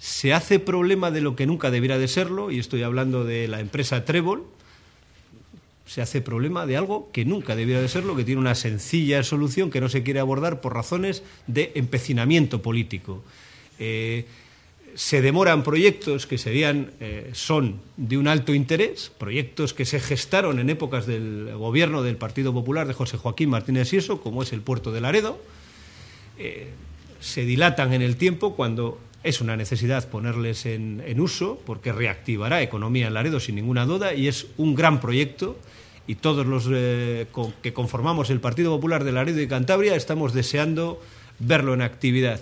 se hace problema de lo que nunca debiera de serlo, y estoy hablando de la empresa Trébol. Se hace problema de algo que nunca debiera de serlo, que tiene una sencilla solución que no se quiere abordar por razones de empecinamiento político. Se demoran proyectos que son de un alto interés, proyectos que se gestaron en épocas del gobierno del Partido Popular de José Joaquín Martínez Sieso, como es el puerto de Laredo. Se dilatan en el tiempo cuando es una necesidad ponerles en uso, porque reactivará economía en Laredo sin ninguna duda, y es un gran proyecto, y todos los que conformamos el Partido Popular de Laredo y Cantabria estamos deseando verlo en actividad.